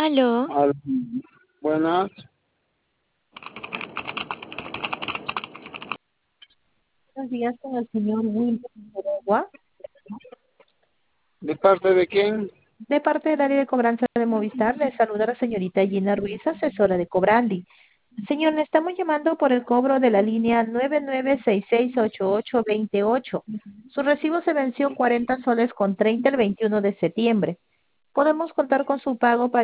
Aló, Al- Buenas, Buenos días con el señor Wilson Figueroa, ¿de parte de quién? de parte del área de cobranza de Movistar. Le saluda la señorita Gina Ruiz, asesora de Cobrandi. Señor, le estamos llamando por el cobro de la línea 99668828. Su recibo se venció 40 soles con 30 el 21 de septiembre. Podemos contar con su pago para